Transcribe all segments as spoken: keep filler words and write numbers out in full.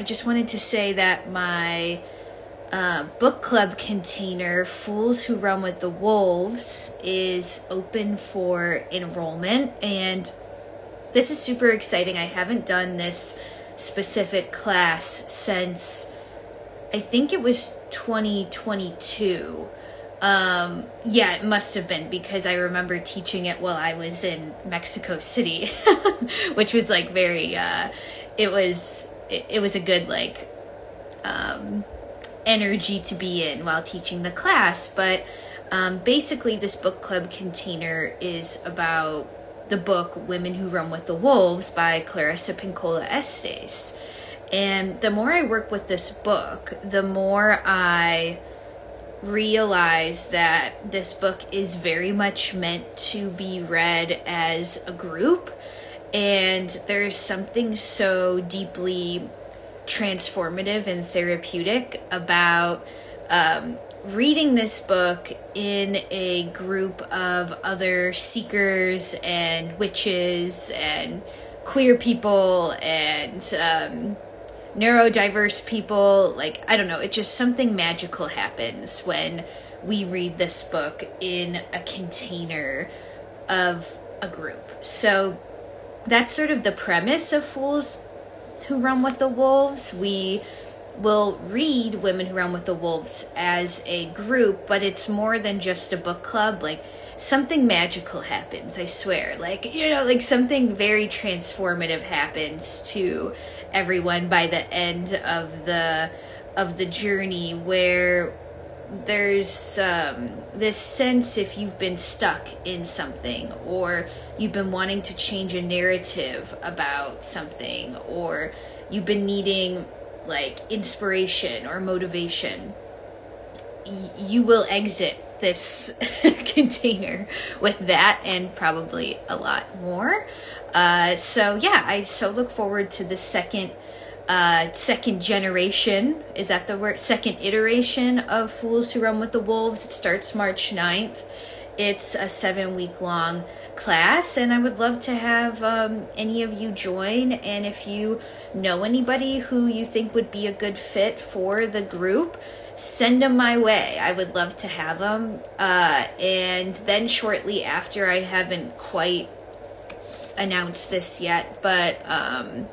I just wanted to say that my uh, book club container, Fools Who Run with the Wolves, is open for enrollment, and this is super exciting. I haven't done this specific class since I think it was twenty twenty-two. Um, yeah, it must have been, because I remember teaching it while I was in Mexico City, which was like very, uh, it was, it, it was a good like, um, energy to be in while teaching the class. But, um, basically this book club container is about the book Women Who Run with the Wolves by Clarissa Pinkola Estes. And the more I work with this book, the more I realize that this book is very much meant to be read as a group, and there's something so deeply transformative and therapeutic about um, reading this book in a group of other seekers and witches and queer people and um, neurodiverse people. Like, I don't know, it just, something magical happens when we read this book in a container of a group. So that's sort of the premise of Fools Who Run with the Wolves. We will read Women Who Run with the Wolves as a group, but it's more than just a book club. Like, something magical happens, I swear. Like, you know, like something very transformative happens to everyone by the end of the of the journey, where there's um, this sense, if you've been stuck in something, or you've been wanting to change a narrative about something, or you've been needing like inspiration or motivation, y- you will exit this container with that and probably a lot more. Uh, so yeah, I so look forward to the second uh, second generation, is that the word? Second iteration of Fools Who Run with the Wolves. It starts March ninth. It's a seven week long class, and I would love to have um, any of you join. And if you know anybody who you think would be a good fit for the group, send them my way. I would love to have them. Uh, and then shortly after, I haven't quite announced this yet, but um,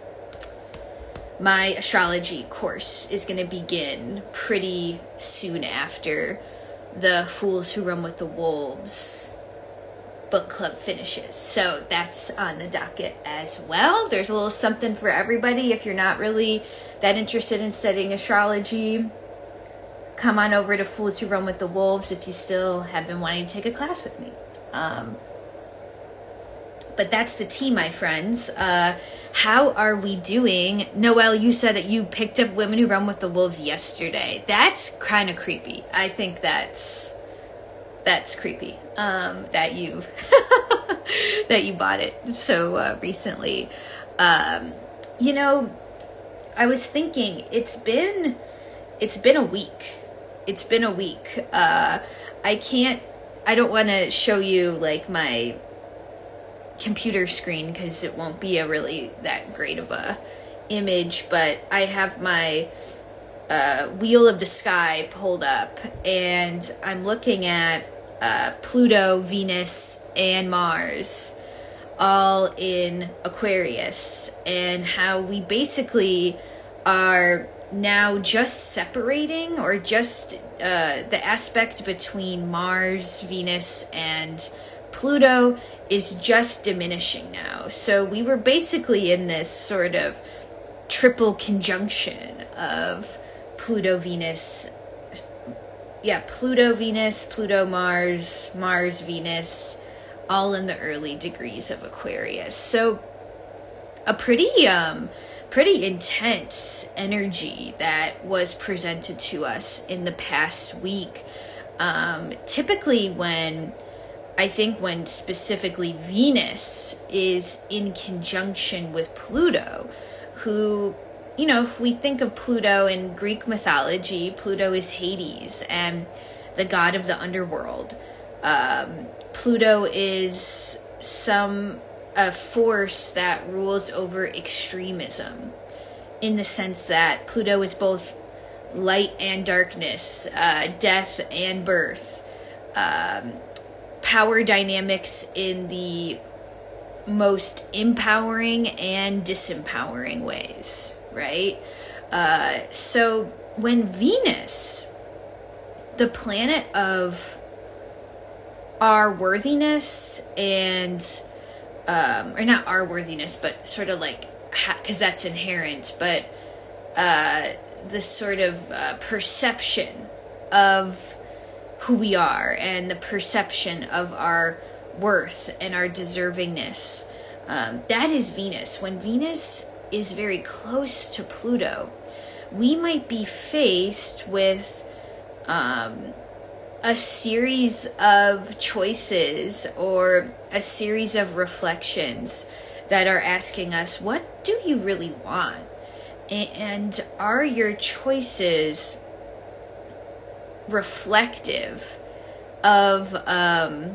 my astrology course is going to begin pretty soon after the Fools Who Run with the Wolves book club finishes. So that's on the docket as well. There's a little something for everybody. If you're not really that interested in studying astrology, come on over to Fools Who Run with the Wolves if you still have been wanting to take a class with me. Um, but that's the tea, my friends. Uh, how are we doing? Noelle, you said that you picked up Women Who Run with the Wolves yesterday. That's kind of creepy. I think that's that's creepy. Um, that you that you bought it so uh, recently. Um, you know, I was thinking it's been it's been a week. It's been a week. Uh, I can't. I don't want to show you like my computer screen because it won't be a really that great of a image, but I have my uh, wheel of the sky pulled up, and I'm looking at uh, Pluto, Venus, and Mars all in Aquarius, and how we basically are now just separating, or just uh, the aspect between Mars, Venus, and Pluto is just diminishing now. So we were basically in this sort of triple conjunction of Pluto, Venus, yeah, Pluto, Venus, Pluto, Mars, Mars, Venus, all in the early degrees of Aquarius. So a pretty, um, pretty intense energy that was presented to us in the past week. Um, typically when I think when specifically Venus is in conjunction with Pluto, who, you know, if we think of Pluto in Greek mythology, Pluto is Hades and the god of the underworld. Um, Pluto is some a force that rules over extremism in the sense that Pluto is both light and darkness, uh, death and birth, um, power dynamics in the most empowering and disempowering ways, right? Uh, so when Venus, the planet of our worthiness and, um, or not our worthiness, but sort of like, because that's inherent, but uh, the sort of uh, perception of who we are and the perception of our worth and our deservingness. Um, that is Venus. When Venus is very close to Pluto, we might be faced with um, a series of choices or a series of reflections that are asking us, what do you really want? And are your choices reflective of um,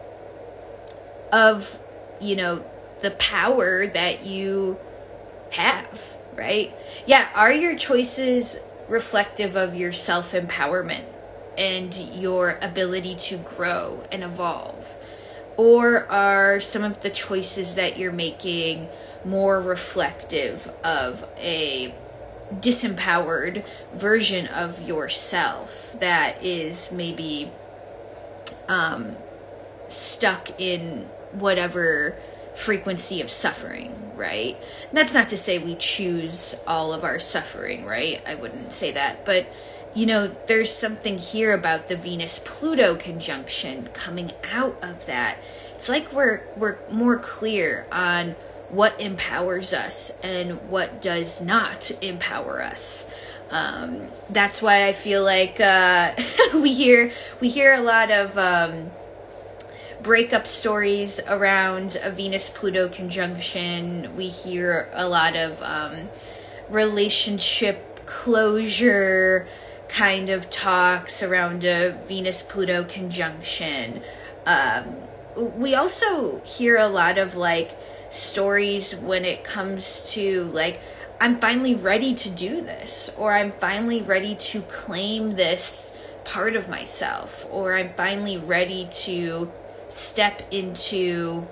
of you know the power that you have, right? Yeah, are your choices reflective of your self-empowerment and your ability to grow and evolve? Or are some of the choices that you're making more reflective of a disempowered version of yourself that is maybe um, stuck in whatever frequency of suffering, right? That's not to say we choose all of our suffering, right? I wouldn't say that. But, you know, there's something here about the Venus-Pluto conjunction coming out of that. It's like we're we're more clear on what empowers us and what does not empower us. Um, that's why I feel like uh, we hear we hear a lot of um, breakup stories around a Venus-Pluto conjunction. We hear a lot of um, relationship closure kind of talks around a Venus-Pluto conjunction. Um, we also hear a lot of like stories when it comes to like, I'm finally ready to do this, or I'm finally ready to claim this part of myself, or I'm finally ready to step into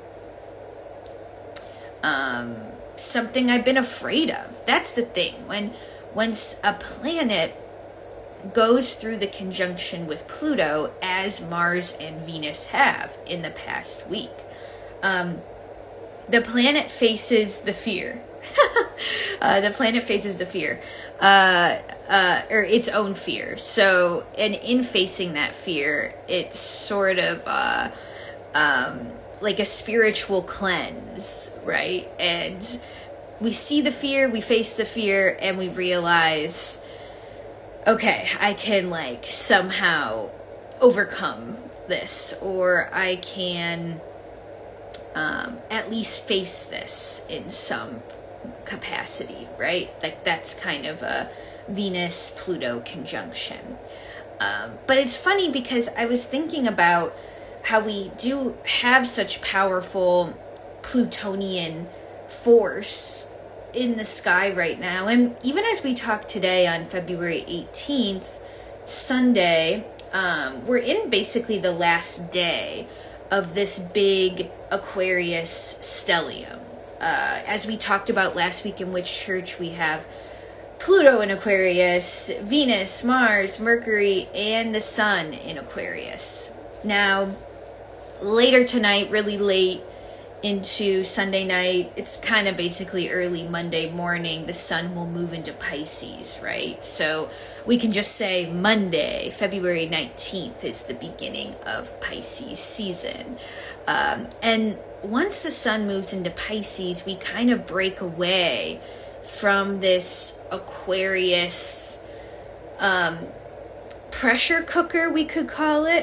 um, something I've been afraid of. That's the thing. When once a planet goes through the conjunction with Pluto, as Mars and Venus have in the past week, um, the planet faces the fear. uh, the planet faces the fear, uh, uh, or its own fear. So, and in facing that fear, it's sort of uh, um, like a spiritual cleanse, right? And we see the fear, we face the fear, and we realize, okay, I can like somehow overcome this, or I can um, at least face this in some capacity, right? Like that's kind of a Venus-Pluto conjunction. Um, but it's funny because I was thinking about how we do have such powerful Plutonian force in the sky right now. And even as we talk today on February eighteenth, Sunday, um, we're in basically the last day of this big Aquarius stellium. Uh, as we talked about last week in Which Church, we have Pluto in Aquarius, Venus, Mars, Mercury, and the Sun in Aquarius. Now, later tonight, really late into Sunday night, it's kind of basically early Monday morning, the Sun will move into Pisces, right? So we can just say Monday, February nineteenth, is the beginning of Pisces season. Um, and once the Sun moves into Pisces, we kind of break away from this Aquarius um, pressure cooker, we could call it.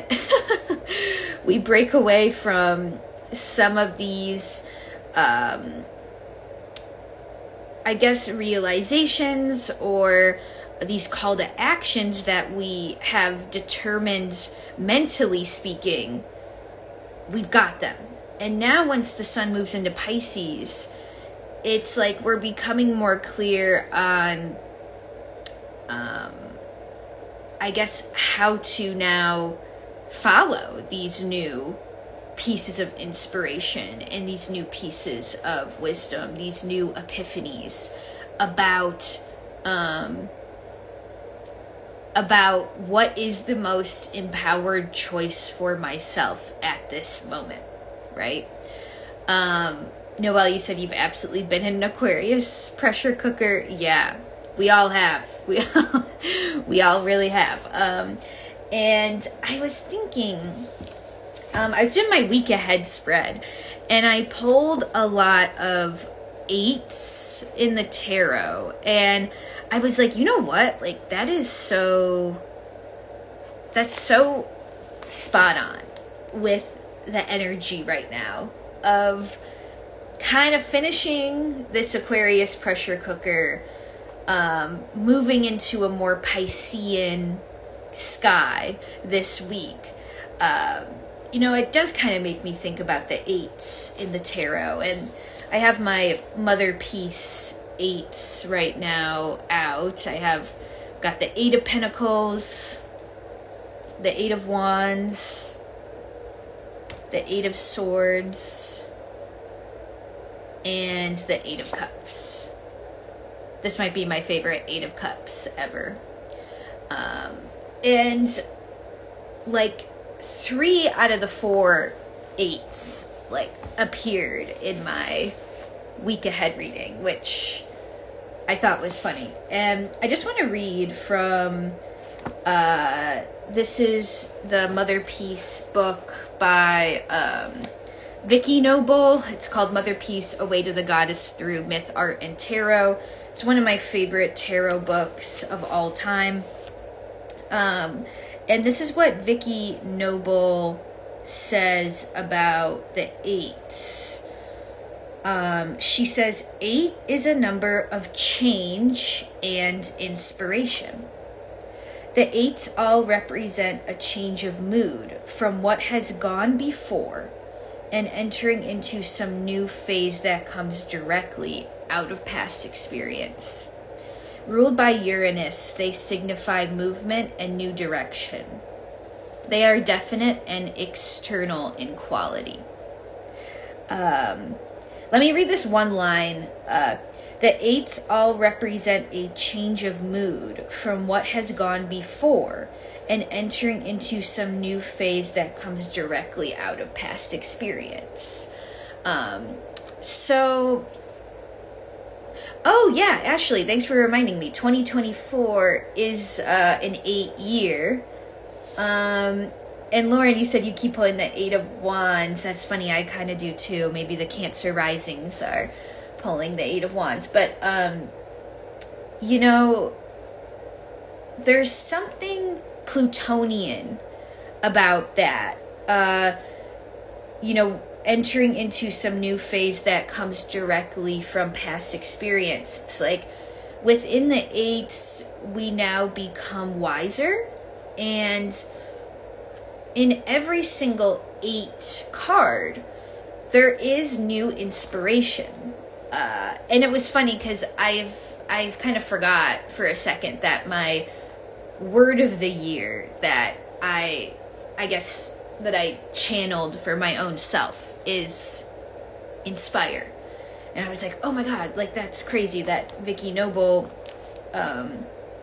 We break away from some of these, um, I guess, realizations or these call to actions that we have determined, mentally speaking, we've got them. And now once the Sun moves into Pisces, it's like we're becoming more clear on, um, I guess, how to now follow these new pieces of inspiration and these new pieces of wisdom, these new epiphanies about um, about what is the most empowered choice for myself at this moment, right? Um, Noelle, you said you've absolutely been in an Aquarius pressure cooker. Yeah, we all have. We all, we all really have. Um, and I was thinking, um, I was doing my week ahead spread, and I pulled a lot of eights in the tarot, and I was like, you know what? Like, that is so, that's so spot on with the energy right now of kind of finishing this Aquarius pressure cooker, um, moving into a more Piscean sky this week. Um, you know, it does kind of make me think about the eights in the tarot, and I have my Mother Peace eights right now out. I have got the Eight of Pentacles, the Eight of Wands, the Eight of Swords, and the Eight of Cups. This might be my favorite Eight of Cups ever. Um, and like three out of the four eights like appeared in my week ahead reading, which I thought was funny. And I just want to read from, uh, this is the Mother Peace book by um, Vicky Noble. It's called Mother Peace, A Way to the Goddess Through Myth, Art, and Tarot. It's one of my favorite tarot books of all time. Um, and this is what Vicky Noble says about the eights. Um, she says, eight is a number of change and inspiration. The eights all represent a change of mood from what has gone before and entering into some new phase that comes directly out of past experience. Ruled by Uranus, they signify movement and new direction. They are definite and external in quality. Um, let me read this one line. Uh, the eights all represent a change of mood from what has gone before and entering into some new phase that comes directly out of past experience. Um, so, oh yeah, Ashley, thanks for reminding me. twenty twenty-four is uh, an eight year. Um, and Lauren, you said you keep pulling the Eight of Wands. That's funny. I kind of do too. Maybe the Cancer risings are pulling the Eight of Wands. But, um, you know, there's something Plutonian about that. Uh, you know, entering into some new phase that comes directly from past experience. It's like within the eights, we now become wiser. And in every single eight card, there is new inspiration. Uh, and it was funny because I've I've kind of forgot for a second that my word of the year that I I guess that I channeled for my own self is inspire. And I was like, oh my god, like that's crazy that Vicky Noble um,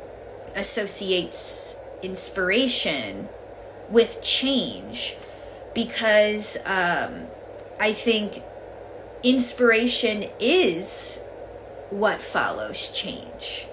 associates inspiration with change, because um, I think inspiration is what follows change,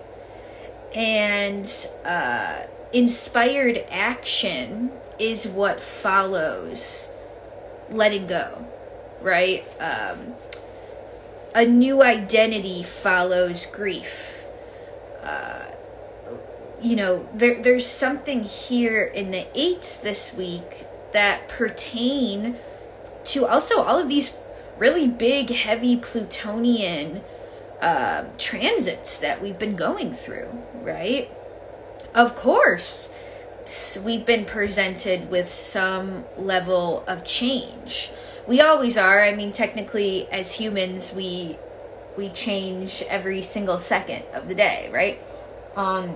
and uh, inspired action is what follows letting go, right? Um, a new identity follows grief. Uh, you know, there there's something here in the eights this week that pertain to also all of these really big, heavy Plutonian uh, transits that we've been going through, right? Of course, we've been presented with some level of change. We always are. I mean, technically, as humans, we we change every single second of the day, right? Um,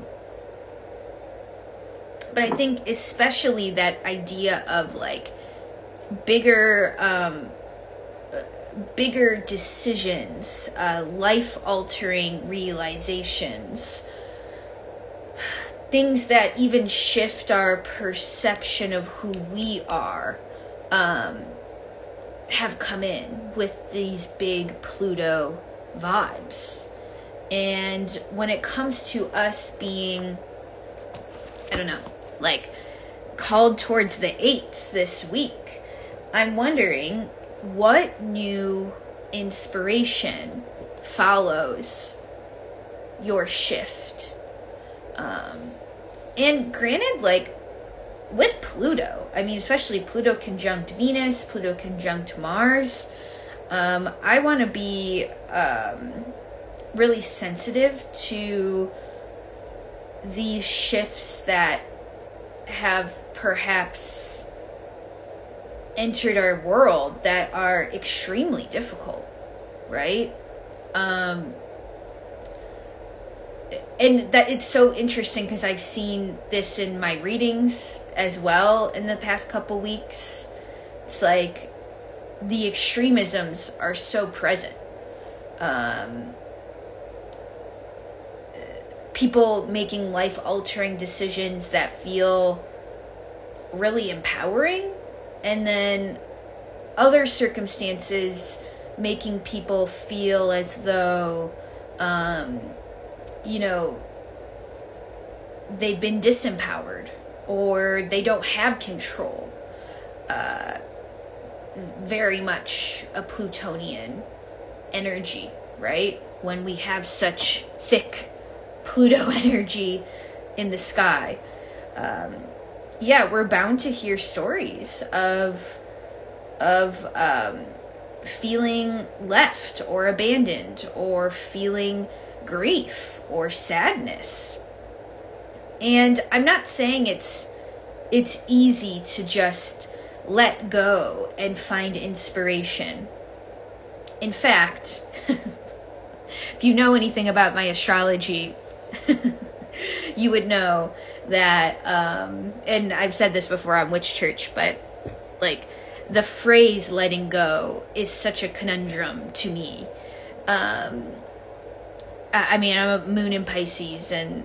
but I think especially that idea of like bigger, um, bigger decisions, uh, life-altering realizations, things that even shift our perception of who we are, um, have come in with these big Pluto vibes. And when it comes to us being, I don't know, like called towards the eights this week, I'm wondering what new inspiration follows your shift. Um, and granted, like with Pluto, I mean, especially Pluto conjunct Venus, Pluto conjunct Mars, um, I want to be um, really sensitive to these shifts that have perhaps entered our world that are extremely difficult, right? Um, and that it's so interesting because I've seen this in my readings as well in the past couple weeks. It's like the extremisms are so present. Um, people making life-altering decisions that feel really empowering, and then other circumstances making people feel as though, um, you know, they've been disempowered or they don't have control. Uh, very much a Plutonian energy, right? When we have such thick Pluto energy in the sky. Um, yeah, we're bound to hear stories of of um, feeling left or abandoned, or feeling grief or sadness. And I'm not saying it's it's easy to just let go and find inspiration. In fact, if you know anything about my astrology, you would know that, um, and I've said this before on Witch Church, but like the phrase letting go is such a conundrum to me. Um, I, I mean, I'm a moon in Pisces, and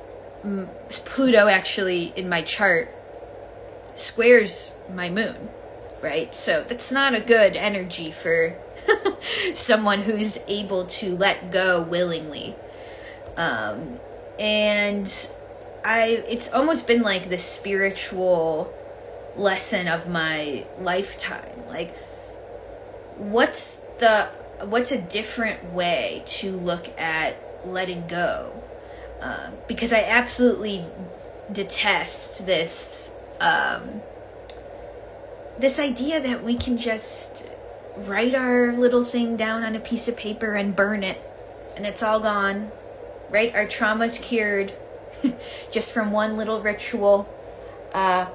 Pluto actually in my chart squares my moon, right? So that's not a good energy for someone who's able to let go willingly. Um, and I, it's almost been like the spiritual lesson of my lifetime. Like, what's the, what's a different way to look at letting go? Um, because I absolutely detest this, um, this idea that we can just write our little thing down on a piece of paper and burn it, and it's all gone, right? Our trauma's cured just from one little ritual. Uh,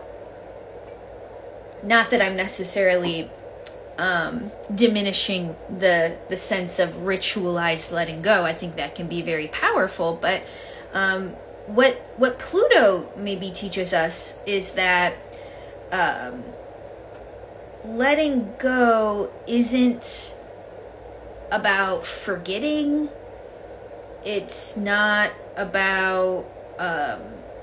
not that I'm necessarily um, diminishing the the sense of ritualized letting go. I think that can be very powerful, but um, what what Pluto maybe teaches us is that um, letting go isn't about forgetting. It's not about um,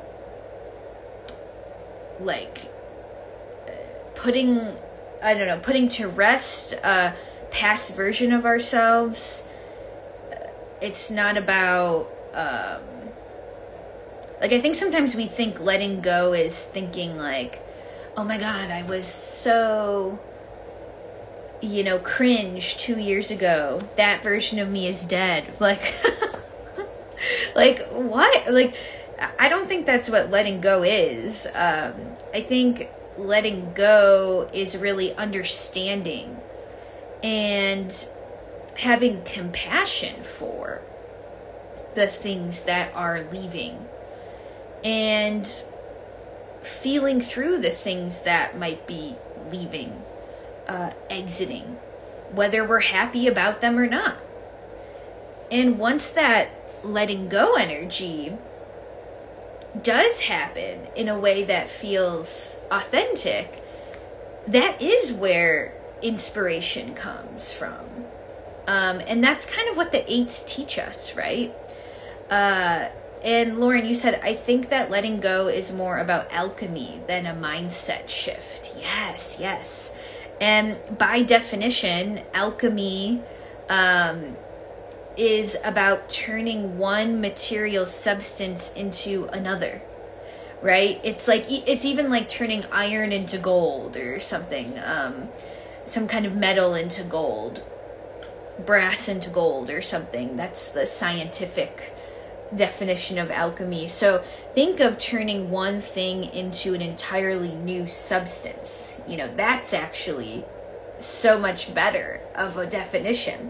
like putting, I don't know, putting to rest a past version of ourselves. It's not about um, like, I think sometimes we think letting go is thinking like, oh my God, I was so, you know, cringe two years ago. That version of me is dead. Like, like what? Like, I don't think that's what letting go is. Um, I think letting go is really understanding and having compassion for the things that are leaving, and feeling through the things that might be leaving, uh, exiting, whether we're happy about them or not. And once that letting go energy does happen in a way that feels authentic, that is where inspiration comes from. Um, and that's kind of what the eights teach us, right? Uh, and Lauren, you said, I think that letting go is more about alchemy than a mindset shift. Yes, yes. And by definition, alchemy um, is about turning one material substance into another, right? It's like, it's even like turning iron into gold or something, um, some kind of metal into gold, brass into gold or something. That's the scientific definition of alchemy. So think of turning one thing into an entirely new substance. You know, that's actually so much better of a definition.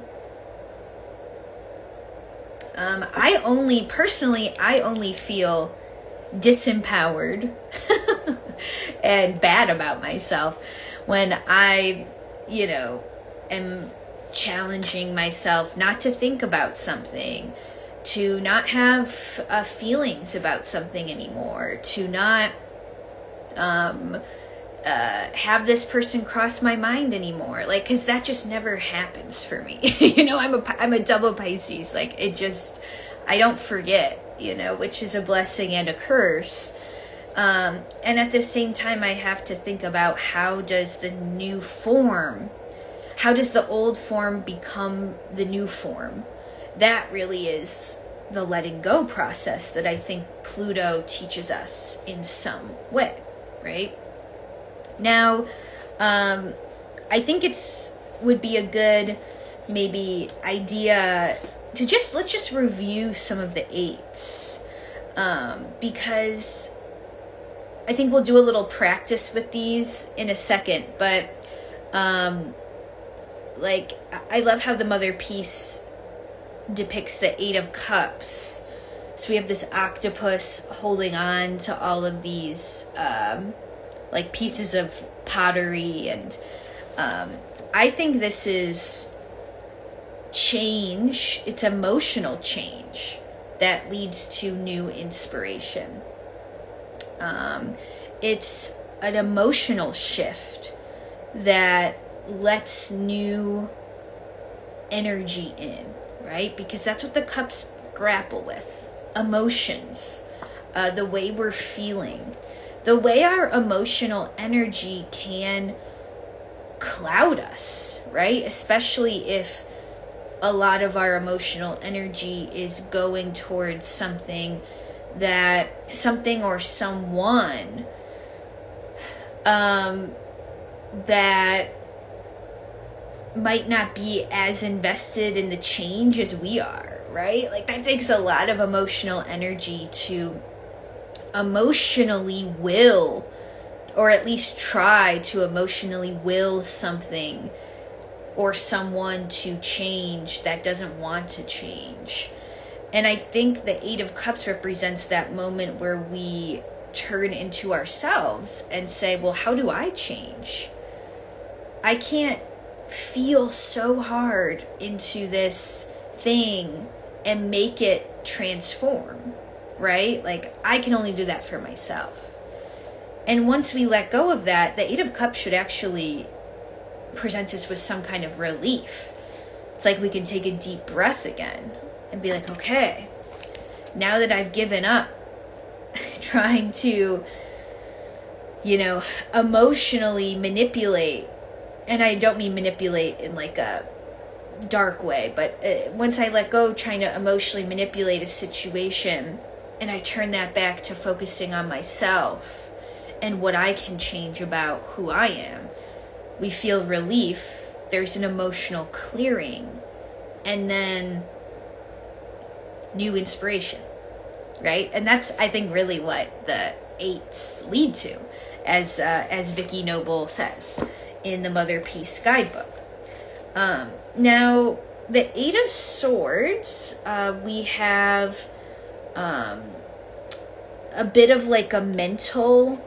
Um, I only, personally, I only feel disempowered and bad about myself when I, you know, am challenging myself not to think about something, to not have uh, feelings about something anymore, to not um, uh, have this person cross my mind anymore. Like, because that just never happens for me. You know, I'm a, I'm a double Pisces. Like, it just, I don't forget, you know, which is a blessing and a curse. Um, and at the same time, I have to think about how does the new form, how does the old form become the new form? That really is the letting go process that I think Pluto teaches us in some way, right? Now, um, I think it's would be a good maybe idea to just, let's just review some of the eights, um, because I think we'll do a little practice with these in a second, but um, like, I love how the Mother Piece depicts the Eight of Cups. So we have this octopus holding on to all of these um, like pieces of pottery, and um, I think this is change. It's emotional change that leads to new inspiration. Um, it's an emotional shift that lets new energy in, right? Because that's what the cups grapple with. Emotions, uh, the way we're feeling, the way our emotional energy can cloud us, right? Especially if a lot of our emotional energy is going towards something that, something or someone um, that might not be as invested in the change as we are, right? Like, that takes a lot of emotional energy to emotionally will, or at least try to emotionally will something or someone to change that doesn't want to change. And I think the Eight of Cups represents that moment where we turn into ourselves and say, well, how do I change? I can't feel so hard into this thing and make it transform, right? Like, I can only do that for myself. And once we let go of that, the Eight of Cups should actually present us with some kind of relief. It's like we can take a deep breath again and be like, okay, now that I've given up trying to, you know, emotionally manipulate, and I don't mean manipulate in like a dark way, but uh, once I let go trying to emotionally manipulate a situation, and I turn that back to focusing on myself and what I can change about who I am, we feel relief. There's an emotional clearing, and then new inspiration, right? And that's, I think, really what the eights lead to, as uh, as Vicky Noble says in the Mother Peace Guidebook. Um, now, the Eight of Swords, uh, we have um, a bit of like a mental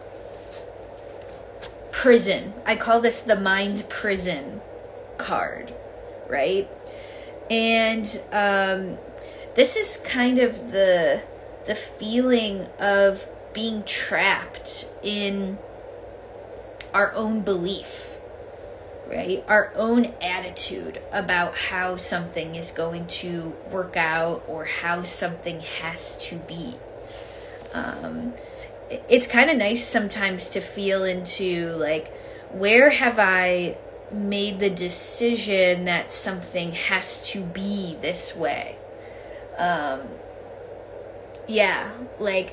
prison. I call this the mind prison card, right? And um, this is kind of the the feeling of being trapped in our own belief, right? Our own attitude about how something is going to work out or how something has to be. Um, it's kind of nice sometimes to feel into, like, where have I made the decision that something has to be this way? Um, yeah, like,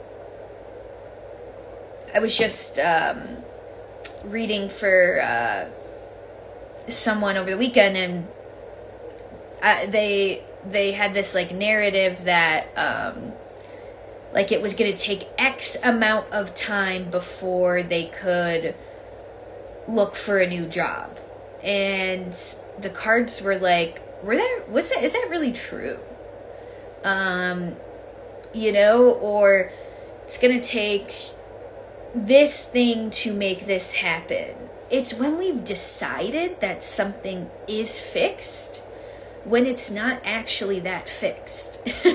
I was just um, reading for uh, someone over the weekend, and uh, they they had this, like, narrative that um, like it was going to take X amount of time before they could look for a new job, and the cards were like, were that was that is that really true? Um, you know, or it's going to take this thing to make this happen. It's when we've decided that something is fixed when it's not actually that fixed.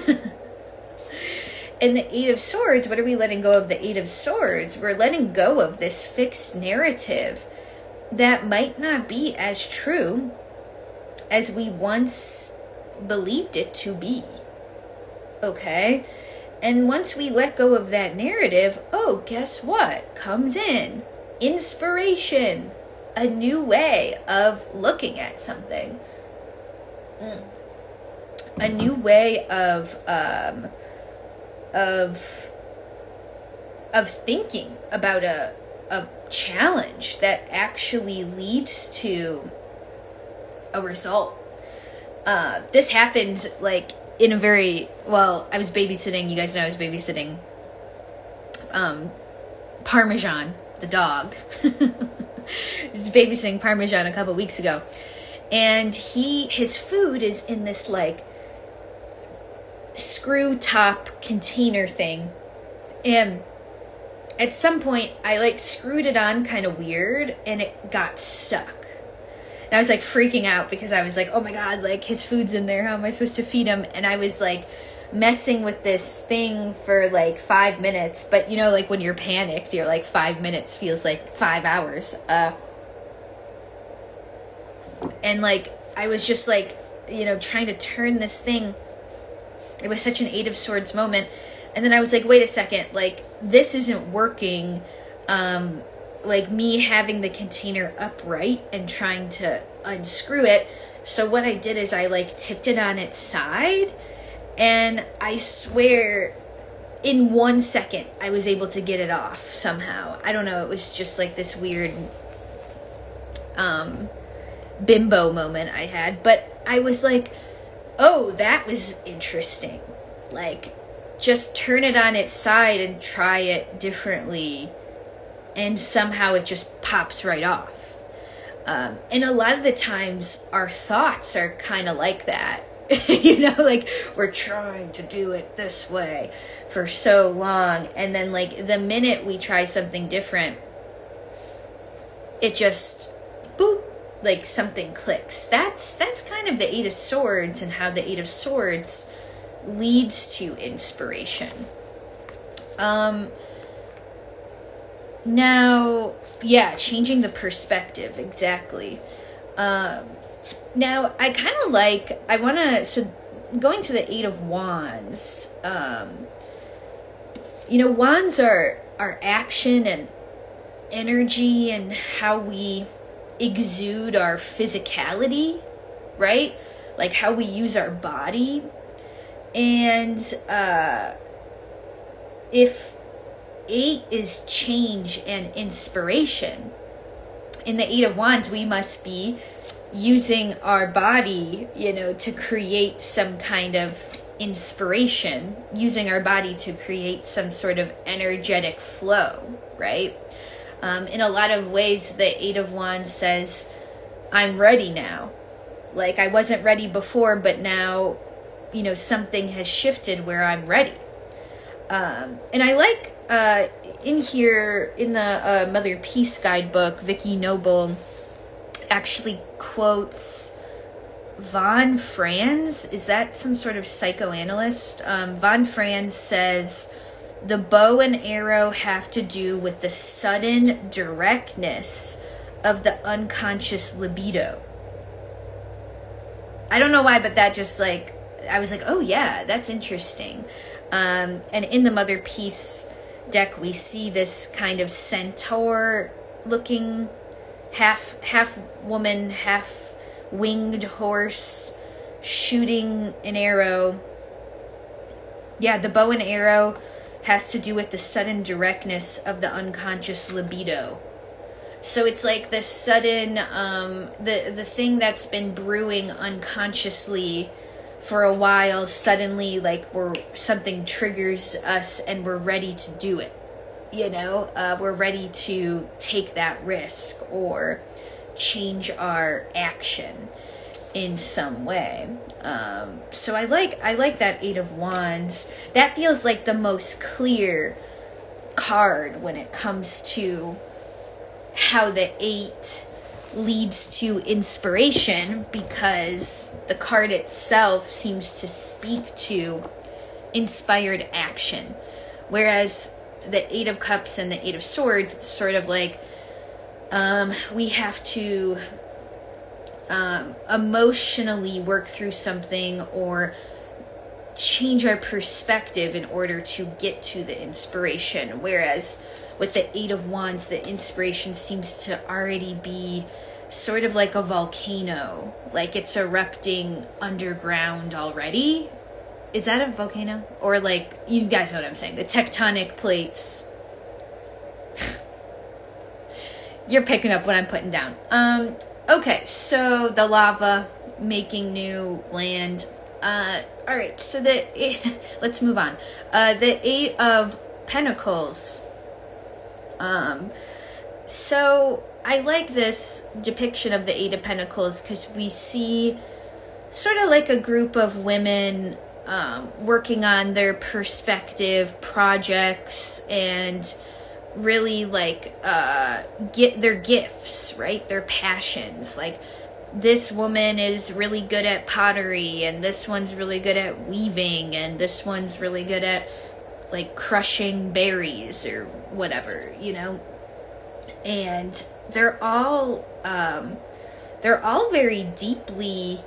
And the Eight of Swords, what are we letting go of the Eight of Swords? We're letting go of this fixed narrative that might not be as true as we once believed it to be. Okay? And once we let go of that narrative, oh, guess what? Comes in inspiration, a new way of looking at something, mm. a new way of um, of of thinking about a a challenge that actually leads to a result. Uh, this happens, like, in a very, well, I was babysitting, you guys know I was babysitting um, Parmesan, the dog. I was babysitting Parmesan a couple weeks ago. And he, his food is in this, like, screw top container thing. And at some point, I, like, screwed it on kind of weird, and it got stuck. And I was, like, freaking out because I was like, oh my god, like, his food's in there, how am I supposed to feed him? And I was, like, messing with this thing for, like, five minutes. But, you know, like, when you're panicked, you're like, five minutes feels like five hours. Uh, and, like, I was just, like, you know, trying to turn this thing. It was such an Eight of Swords moment. And then I was like, wait a second, like, this isn't working. Um... like me having the container upright and trying to unscrew it. So what I did is I, like, tipped it on its side, and I swear in one second I was able to get it off somehow. I don't know, it was just like this weird um bimbo moment I had, but I was like, oh, that was interesting. Like, just turn it on its side and try it differently, and somehow it just pops right off. Um, and a lot of the times, our thoughts are kind of like that. You know, like, we're trying to do it this way for so long, and then, like, the minute we try something different, it just, boop, like, something clicks. That's, that's kind of the Eight of Swords, and how the Eight of Swords leads to inspiration. Um... Now, yeah, changing the perspective, exactly. Um, now, I kind of like, I want to, so going to the Eight of Wands, um, you know, wands are, are action and energy and how we exude our physicality, right? Like how we use our body. And uh, if Eight is change and inspiration, in the Eight of Wands, we must be using our body, you know, to create some kind of inspiration, using our body to create some sort of energetic flow, right? Um, in a lot of ways, the Eight of Wands says, I'm ready now. Like, I wasn't ready before, but now, you know, something has shifted where I'm ready. Um, and I like, uh, in here, in the uh, Mother Peace guidebook, Vicky Noble actually quotes Von Franz, is that some sort of psychoanalyst? Um, Von Franz says the bow and arrow have to do with the sudden directness of the unconscious libido. I don't know why, but that just like, I was like, oh yeah, that's interesting. Um, and in the Mother Peace deck, we see this kind of centaur looking half half woman, half winged horse shooting an arrow. Yeah, the bow and arrow has to do with the sudden directness of the unconscious libido. So it's like the sudden, um, the, the thing that's been brewing unconsciously for a while, suddenly like we're, something triggers us and we're ready to do it. You know, uh, we're ready to take that risk or change our action in some way. Um, so I like I like that Eight of Wands. That feels like the most clear card when it comes to how the eight leads to inspiration, because the card itself seems to speak to inspired action. Whereas the Eight of Cups and the Eight of Swords, it's sort of like um, we have to um, emotionally work through something or change our perspective in order to get to the inspiration. Whereas with the Eight of Wands, the inspiration seems to already be sort of like a volcano, like it's erupting underground already. Is that a volcano? Or like, you guys know what I'm saying, the tectonic plates. You're picking up what I'm putting down. Um, okay, so the lava making new land. Uh, all right, so the let's move on. Uh, the Eight of Pentacles. Um, so I like this depiction of the Eight of Pentacles because we see sort of like a group of women um, working on their perspective projects and really like uh, get their gifts, right? Their passions. Like this woman is really good at pottery, and this one's really good at weaving, and this one's really good at like crushing berries or whatever, you know. And they're all um, they're all very deeply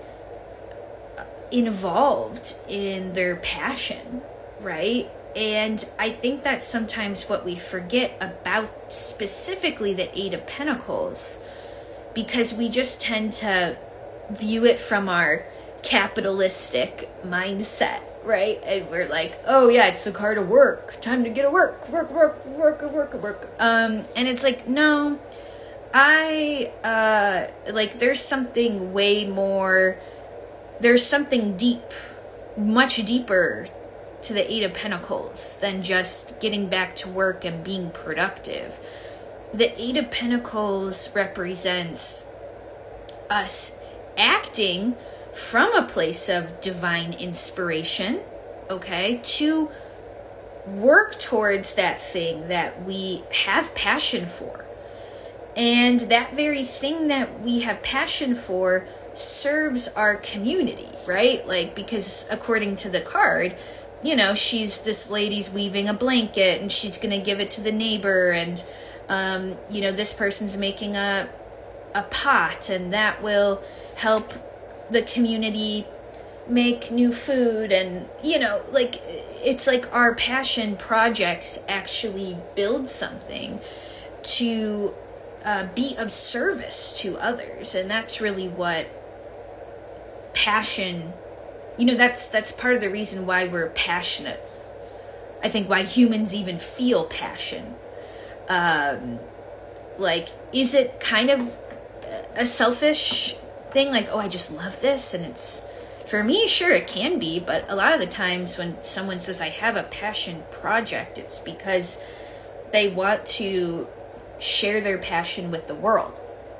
involved in their passion, right? And I think that's sometimes what we forget about specifically the Eight of Pentacles, because we just tend to view it from our capitalistic mindset, right? And we're like, oh yeah, it's the card of work, time to get to work, work, work, work, work, work. Um, and it's like, no, I, uh, like there's something way more, there's something deep, much deeper to the Eight of Pentacles than just getting back to work and being productive. The Eight of Pentacles represents us acting from a place of divine inspiration, okay, to work towards that thing that we have passion for. And that very thing that we have passion for serves our community, right? Like, because according to the card, you know, she's, this lady's weaving a blanket and she's going to give it to the neighbor, and, um, you know, this person's making a, a pot, and that will help the community make new food. And, you know, like, it's like our passion projects actually build something to uh, be of service to others. And that's really what passion, you know, that's that's part of the reason why we're passionate. I think why humans even feel passion. Um, like, is it kind of a selfish thing? Like, oh, I just love this, and it's, for me, sure, it can be, but a lot of the times when someone says I have a passion project, it's because they want to share their passion with the world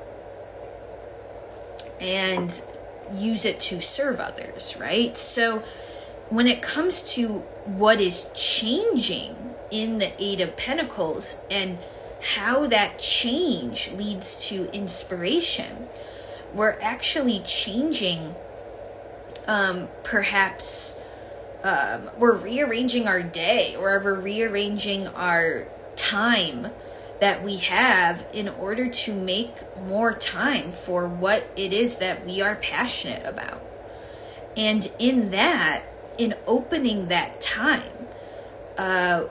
and use it to serve others, right? So when it comes to what is changing in the Eight of Pentacles and how that change leads to inspiration, we're actually changing um, perhaps um, we're rearranging our day, or we're rearranging our time that we have in order to make more time for what it is that we are passionate about. And in that, in opening that time, uh,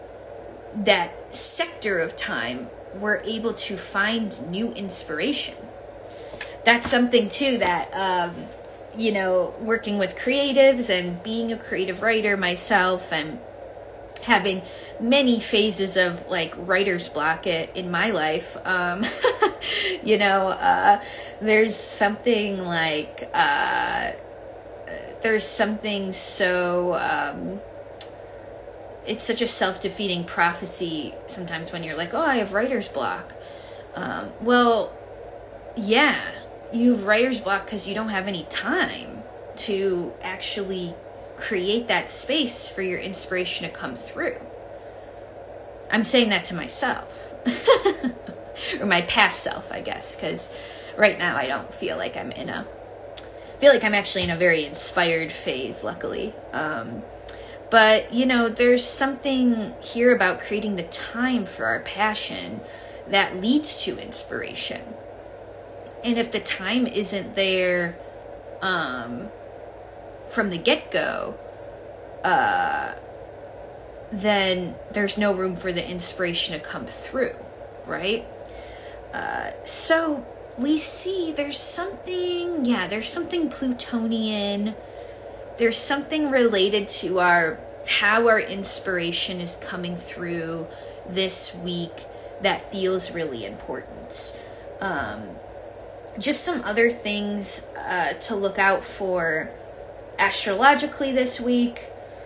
that sector of time, we're able to find new inspiration. That's something too that, um, you know, working with creatives and being a creative writer myself and having many phases of like writer's block it in my life, um, you know, uh, there's something like, uh, there's something so, um, it's such a self-defeating prophecy sometimes when you're like, oh, I have writer's block. Um, well, yeah, you have writer's block because you don't have any time to actually create that space for your inspiration to come through. I'm saying that to myself. Or my past self, I guess, because right now I don't feel like I'm in a, I feel like I'm actually in a very inspired phase, luckily. Um, but, you know, there's something here about creating the time for our passion that leads to inspiration. And if the time isn't there um, from the get-go, uh, then there's no room for the inspiration to come through, right? Uh, so we see there's something, yeah, there's something Plutonian. There's something related to our, how our inspiration is coming through this week that feels really important. Um, just some other things uh, to look out for astrologically this week.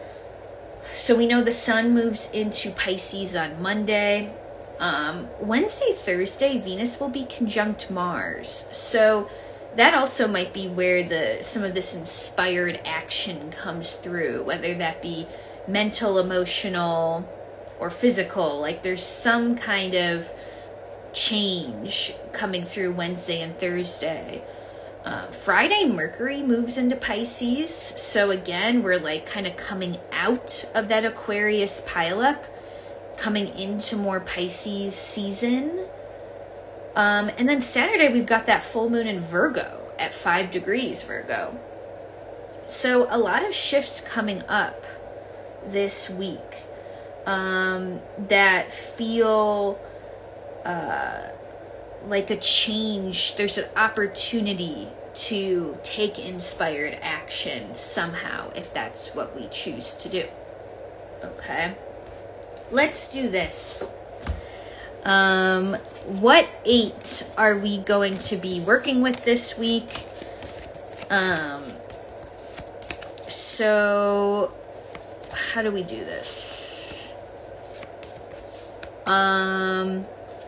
So we know the sun moves into Pisces on Monday. Um, Wednesday, Thursday, Venus will be conjunct Mars. So that also might be where the some of this inspired action comes through, whether that be mental, emotional, or physical. Like there's some kind of change coming through Wednesday and Thursday. Uh, Friday, Mercury moves into Pisces. So again, we're like kind of coming out of that Aquarius pileup, coming into more Pisces season. Um, and then Saturday, we've got that full moon in Virgo at five degrees Virgo. So a lot of shifts coming up this week um, that feel uh, like a change. There's an opportunity to take inspired action somehow, if that's what we choose to do. Okay, let's do this. Um, what eight are we going to be working with this week? Um, so how do we do this? Um,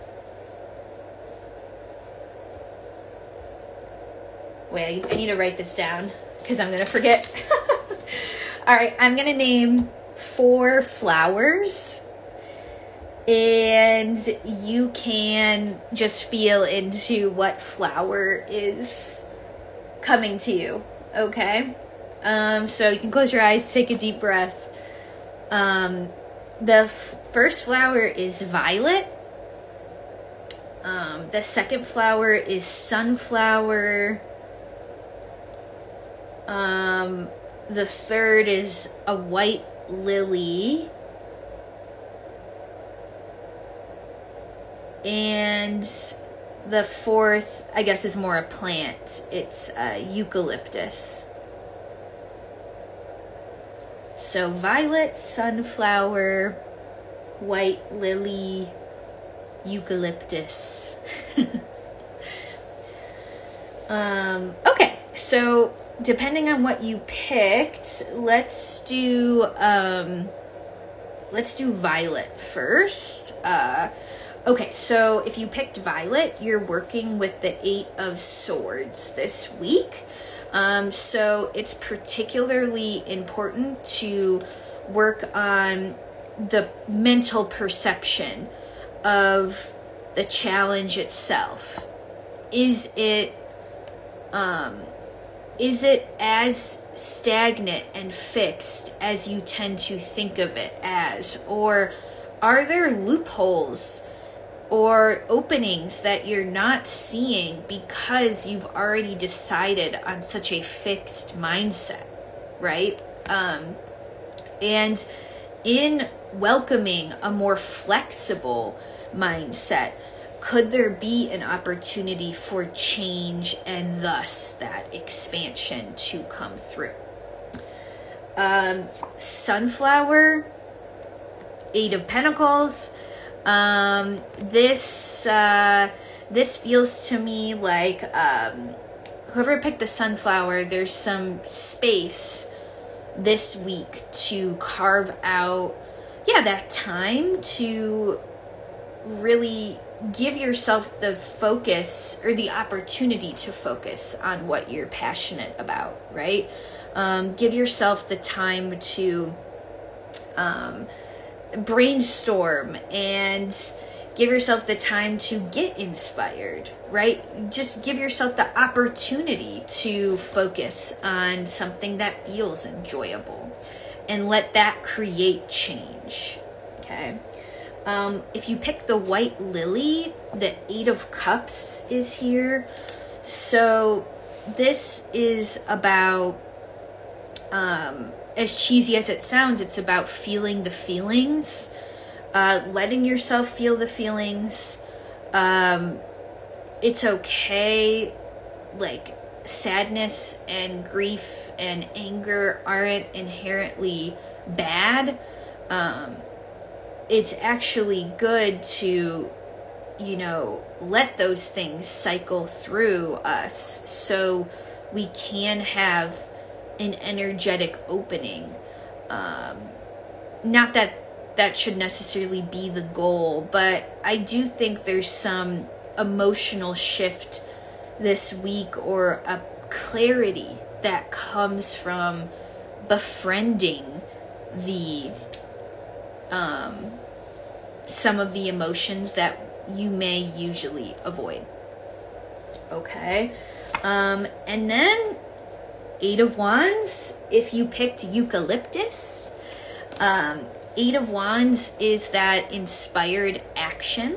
wait, I need to write this down because I'm going to forget. All right, I'm going to name four flowers. And you can just feel into what flower is coming to you, okay? Um, so you can close your eyes, take a deep breath. Um, the f- first flower is violet. Um, the second flower is sunflower. Um, the third is a white lily. And the fourth, I guess, is more a plant. It's uh, eucalyptus. So violet, sunflower, white lily, eucalyptus. um, okay, so depending on what you picked, let's do um, let's do violet first. Uh, Okay, so if you picked violet, you're working with the Eight of Swords this week. Um, so it's particularly important to work on the mental perception of the challenge itself. Is it, um, is it as stagnant and fixed as you tend to think of it as? Or are there loopholes or openings that you're not seeing because you've already decided on such a fixed mindset, right? Um, and in welcoming a more flexible mindset, could there be an opportunity for change and thus that expansion to come through? Um, Sunflower, Eight of Pentacles. Um, this, uh, this feels to me like, um, whoever picked the Sunflower, there's some space this week to carve out, yeah, that time to really give yourself the focus or the opportunity to focus on what you're passionate about, right? Um, give yourself the time to, um, brainstorm and give yourself the time to get inspired, right? Just give yourself the opportunity to focus on something that feels enjoyable and let that create change, okay? Um, if you pick the White Lily, the Eight of Cups is here. So this is about, um, as cheesy as it sounds, it's about feeling the feelings, uh, letting yourself feel the feelings. Um, it's okay, like, sadness and grief and anger aren't inherently bad. Um, it's actually good to, you know, let those things cycle through us so we can have an energetic opening. Um, not that that should necessarily be the goal, but I do think there's some emotional shift this week or a clarity that comes from befriending the um, some of the emotions that you may usually avoid. Okay. Um, and then Eight of Wands, if you picked Eucalyptus. Um, Eight of Wands is that inspired action.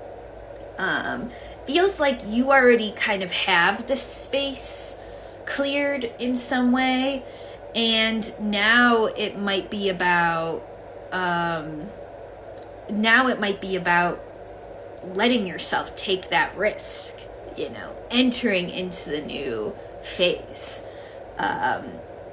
Um, feels like you already kind of have the space cleared in some way, and now it might be about um, now it might be about letting yourself take that risk, you know, entering into the new phase, um,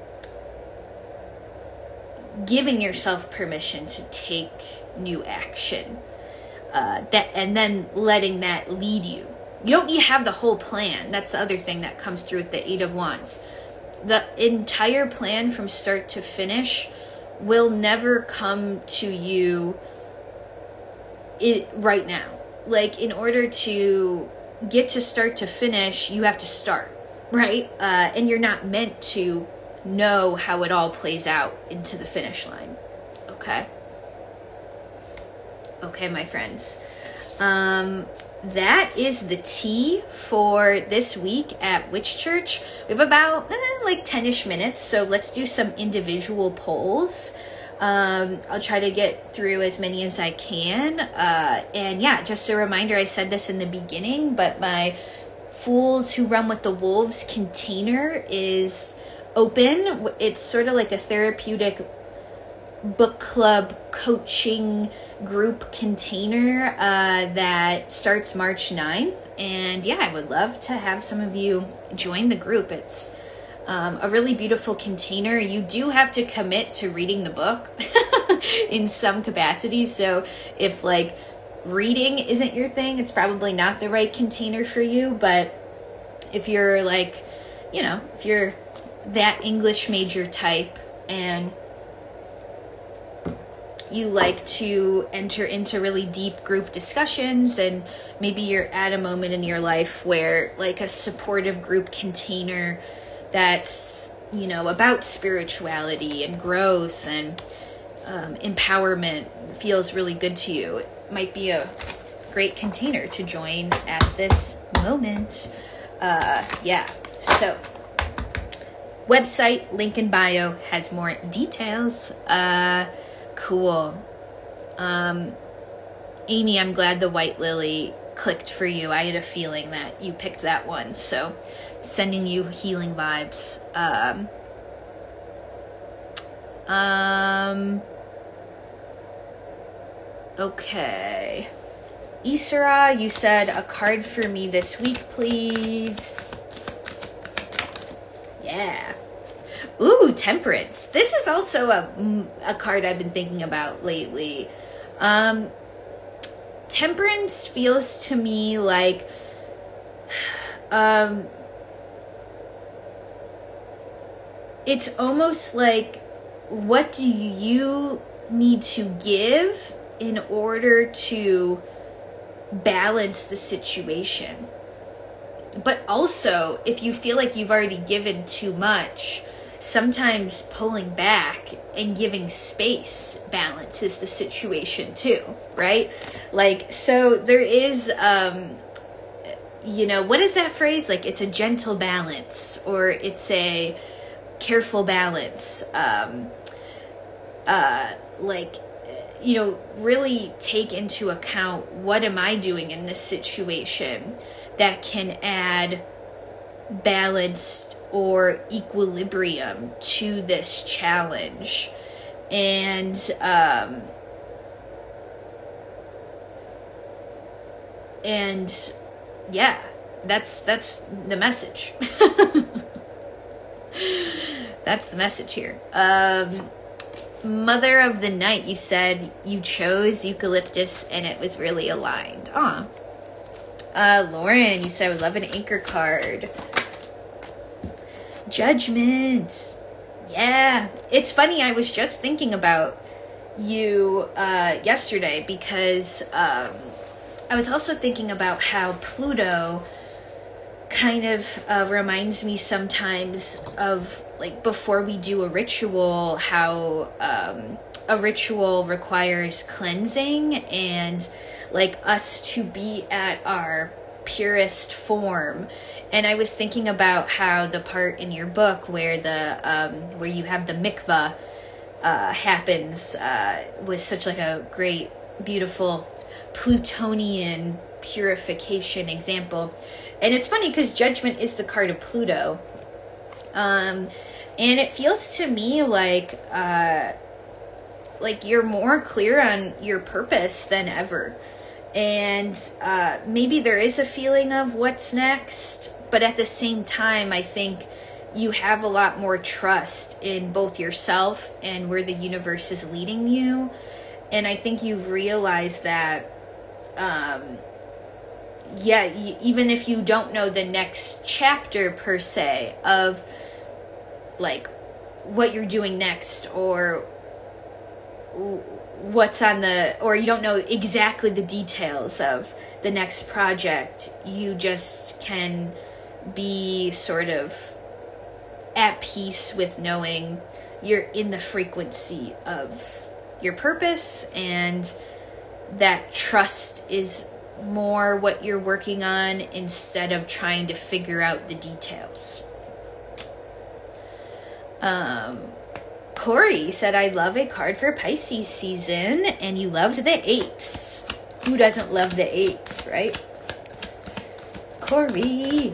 giving yourself permission to take new action, uh, that, and then letting that lead you. You don't need to have the whole plan. That's the other thing that comes through with the Eight of Wands. The entire plan from start to finish will never come to you it, right now. Like, in order to get to start to finish, you have to start, right? Uh, and you're not meant to know how it all plays out into the finish line. Okay? Okay, my friends. Um... That is the tea for this week at Witch Church. We have about eh, like ten-ish minutes, so let's do some individual polls. Um, I'll try to get through as many as I can. Uh, and yeah, just a reminder, I said this in the beginning, but my Fools Who Run with the Wolves container is open. It's sort of like a therapeutic book club coaching group container uh, that starts March ninth. And yeah, I would love to have some of you join the group. It's um, a really beautiful container. You do have to commit to reading the book in some capacity. So if like reading isn't your thing, it's probably not the right container for you. But if you're like, you know, if you're that English major type and you like to enter into really deep group discussions, and maybe you're at a moment in your life where like a supportive group container that's, you know, about spirituality and growth and um, empowerment feels really good to you, it might be a great container to join at this moment. Uh, yeah, so website, link in bio, has more details. Uh, cool. Um, Amy, I'm glad the White Lily clicked for you. I had a feeling that you picked that one. So, sending you healing vibes. Um, um, okay. Isra, you said a card for me this week, please. Yeah. Ooh, Temperance. This is also a, a card I've been thinking about lately. Um, Temperance feels to me like um, it's almost like, what do you need to give in order to balance the situation? But also, if you feel like you've already given too much, sometimes pulling back and giving space balances the situation too, right? Like, so there is, um, you know, what is that phrase? Like, it's a gentle balance, or it's a careful balance. Um, uh, like, you know, really take into account, what am I doing in this situation that can add balance or equilibrium to this challenge? And um, and yeah, that's that's the message. That's the message here. Um, Mother of the Night, you said you chose eucalyptus and it was really aligned. Aw. Uh, Lauren, you said I would love an anchor card. Judgment. Yeah. It's funny, I was just thinking about you uh, yesterday because um, I was also thinking about how Pluto kind of uh, reminds me sometimes of, like, before we do a ritual, how um, a ritual requires cleansing and, like, us to be at our purest form. And I was thinking about how the part in your book where the um, where you have the mikvah uh, happens uh, was such like a great, beautiful Plutonian purification example. And it's funny because Judgment is the card of Pluto. Um, and it feels to me like uh, like you're more clear on your purpose than ever. And uh, maybe there is a feeling of what's next, but at the same time, I think you have a lot more trust in both yourself and where the universe is leading you. And I think you've realized that, um, yeah, y- even if you don't know the next chapter per se of like what you're doing next, or what's on the, or you don't know exactly the details of the next project, you just can be sort of at peace with knowing you're in the frequency of your purpose, and that trust is more what you're working on instead of trying to figure out the details. Um, Corey said, I love a card for Pisces season, and you loved the eights. Who doesn't love the eights, right? Corey.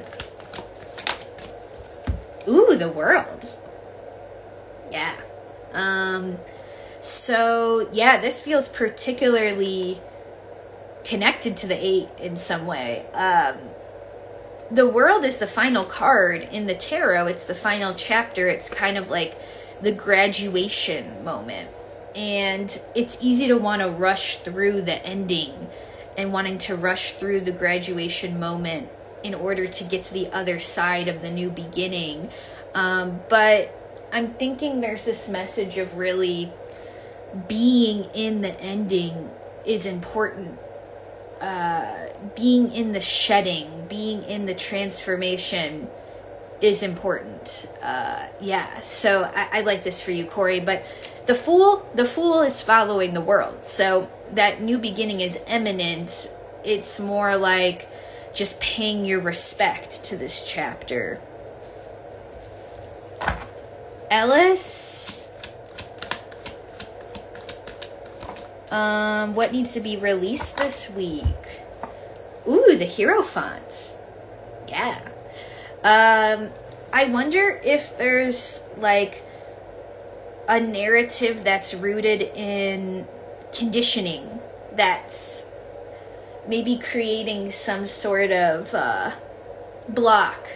Ooh, the World. Yeah. Um, so, yeah, this feels particularly connected to the eight in some way. Um, the World is the final card in the tarot. It's the final chapter. It's kind of like the graduation moment. And it's easy to want to rush through the ending and wanting to rush through the graduation moment in order to get to the other side of the new beginning. Um, but I'm thinking there's this message of really being in the ending is important. Uh, being in the shedding, being in the transformation is important. Uh, yeah, so I, I like this for you, Corey. But the Fool, the Fool is following the World. So that new beginning is imminent. It's more like just paying your respect to this chapter. Ellis, um, what needs to be released this week? Ooh, the Hierophant. Yeah. Um, I wonder if there's, like, a narrative that's rooted in conditioning that's maybe creating some sort of uh, block.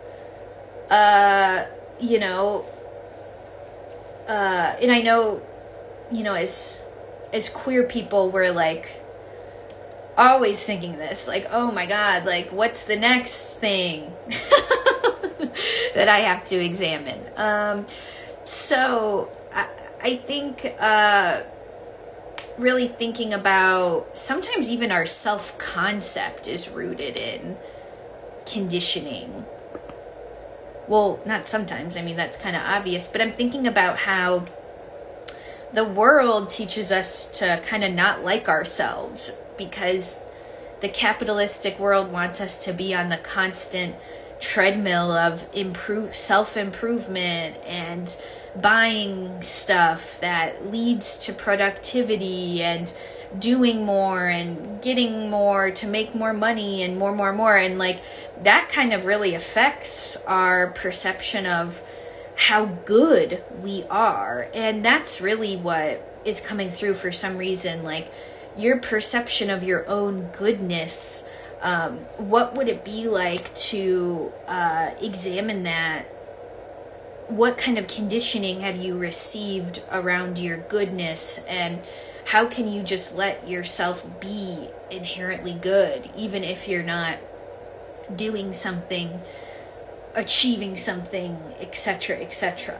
Uh, you know, uh, and I know, you know, as as queer people, we're like always thinking this, like, oh my God, like, what's the next thing that I have to examine? Um, so I, I think uh, really thinking about sometimes even our self-concept is rooted in conditioning. Well, not sometimes, I mean, that's kind of obvious, but I'm thinking about how the world teaches us to kind of not like ourselves because the capitalistic world wants us to be on the constant treadmill of improve self-improvement and buying stuff that leads to productivity and doing more and getting more to make more money and more, more, more. And like that kind of really affects our perception of how good we are. And that's really what is coming through for some reason. Like your perception of your own goodness. Um, what would it be like to uh, examine that? What kind of conditioning have you received around your goodness, and how can you just let yourself be inherently good, even if you're not doing something, achieving something, et cetera, et cetera.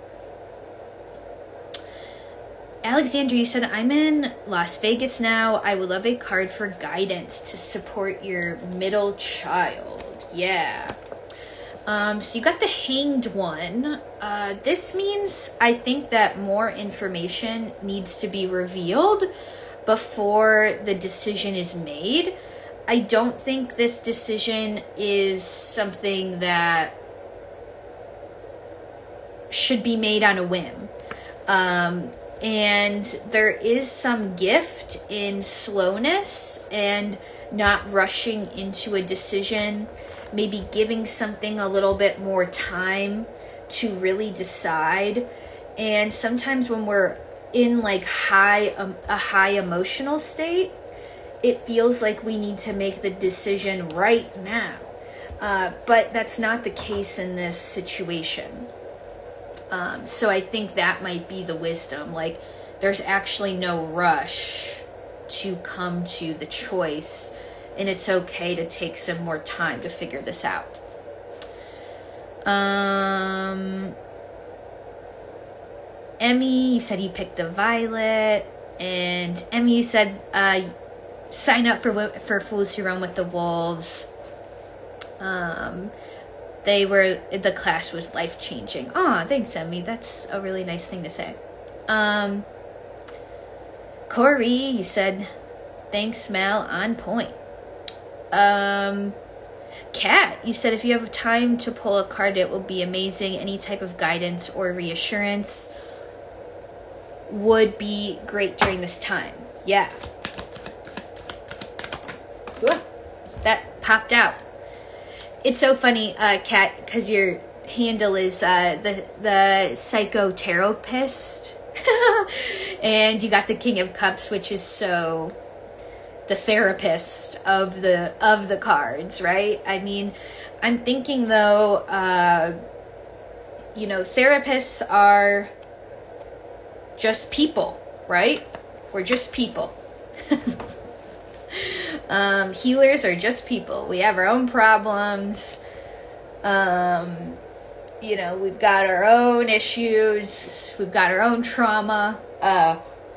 Alexandra, you said, I'm in Las Vegas now. I would love a card for guidance to support your middle child. Yeah. Um, so you got the Hanged one. Uh, this means I think that more information needs to be revealed before the decision is made. I don't think this decision is something that should be made on a whim. Um, and there is some gift in slowness and not rushing into a decision, maybe giving something a little bit more time to really decide. And sometimes when we're in like high um, a high emotional state, it feels like we need to make the decision right now. Uh, but that's not the case in this situation. Um, so I think that might be the wisdom. Like, there's actually no rush to come to the choice, and it's okay to take some more time to figure this out. Um, Emmy, you said you picked the violet, and Emmy, you said uh, sign up for for Fools Who Run with the Wolves. Um, they were the class was life changing. Aw, thanks, Emmy. That's a really nice thing to say. Um, Corey, you said thanks, Mel, on point. Um, Kat, you said if you have time to pull a card, it will be amazing. Any type of guidance or reassurance would be great during this time. Yeah. Ooh, that popped out. It's so funny, uh, Kat, because your handle is uh, the the psychotherapist, and you got the King of Cups, which is so the therapist of the of the cards, right? I mean, I'm thinking though, uh, you know, therapists are just people, right? We're just people. um, healers are just people. We have our own problems. Um, you know, we've got our own issues. We've got our own trauma. Uh,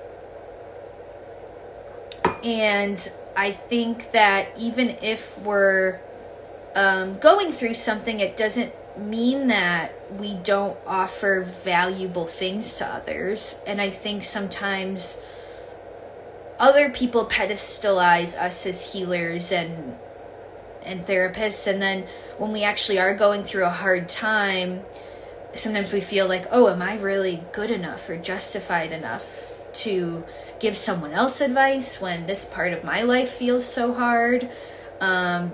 and I think that even if we're um, going through something, it doesn't mean that we don't offer valuable things to others. And I think sometimes other people pedestalize us as healers and and therapists, and then when we actually are going through a hard time, sometimes we feel like, oh, am I really good enough or justified enough to give someone else advice when this part of my life feels so hard? Um,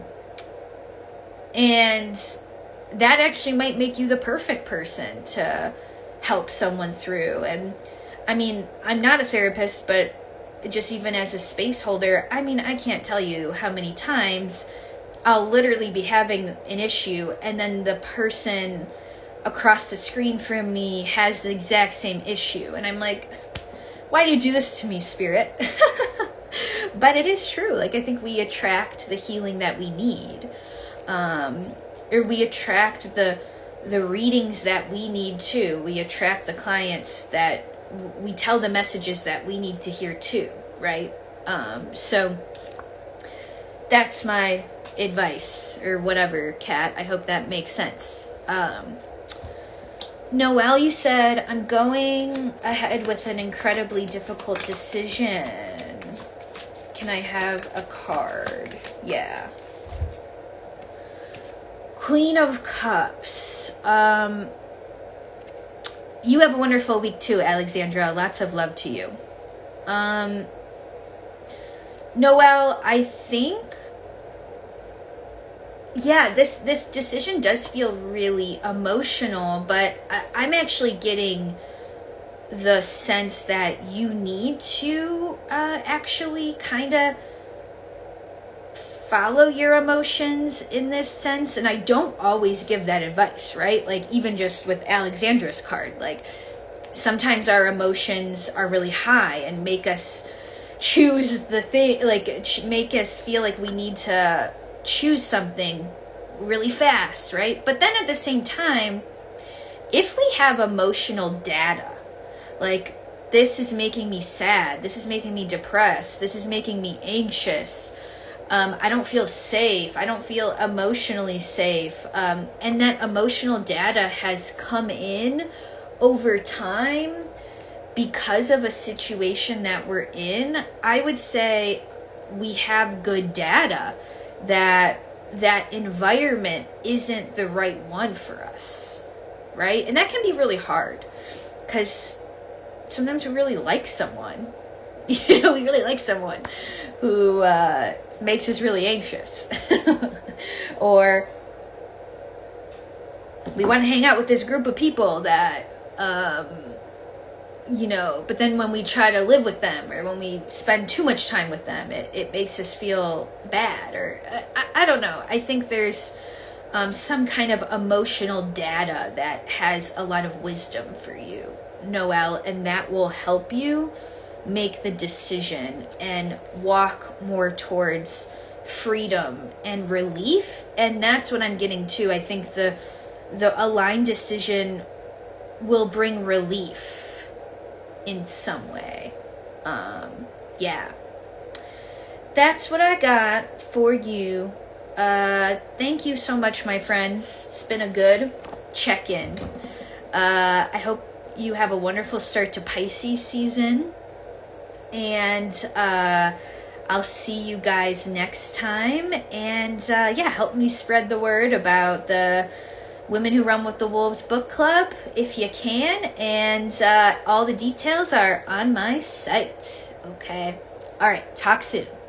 and that actually might make you the perfect person to help someone through. And I mean, I'm not a therapist, but just even as a space holder, I mean, I can't tell you how many times I'll literally be having an issue and then the person across the screen from me has the exact same issue. And I'm like, why do you do this to me, Spirit? But it is true. Like, I think we attract the healing that we need. Um, or we attract the the readings that we need too. We attract the clients that we tell the messages that we need to hear too, right? Um, so that's my advice or whatever, Kat. I hope that makes sense. Um, Noelle, you said, I'm going ahead with an incredibly difficult decision. Can I have a card? Yeah. Queen of Cups. Um, you have a wonderful week too, Alexandra. Lots of love to you. Um, Noelle, I think, yeah, this, this decision does feel really emotional, but I, I'm actually getting the sense that you need to uh, actually kind of follow your emotions in this sense. And I don't always give that advice, right? Like, even just with Alexandra's card, like, sometimes our emotions are really high and make us choose the thing, like, make us feel like we need to choose something really fast, right? But then at the same time, if we have emotional data, like, this is making me sad, this is making me depressed, this is making me anxious, um, I don't feel safe, I don't feel emotionally safe, um, and that emotional data has come in over time because of a situation that we're in, I would say we have good data that that environment isn't the right one for us, right? And that can be really hard because sometimes we really like someone, you know, we really like someone who uh, makes us really anxious or we want to hang out with this group of people that, um, you know, but then when we try to live with them or when we spend too much time with them, it, it makes us feel bad or I, I don't know. I think there's um, some kind of emotional data that has a lot of wisdom for you, Noelle, and that will help you make the decision and walk more towards freedom and relief. And that's what I'm getting to. I think the the aligned decision will bring relief in some way. Um, yeah. That's what I got for you. Uh, thank you so much, my friends. It's been a good check-in. Uh, I hope you have a wonderful start to Pisces season. And uh, I'll see you guys next time. And uh, yeah, help me spread the word about the Women Who Run with the Wolves book club if you can. And uh, all the details are on my site. Okay. All right. Talk soon.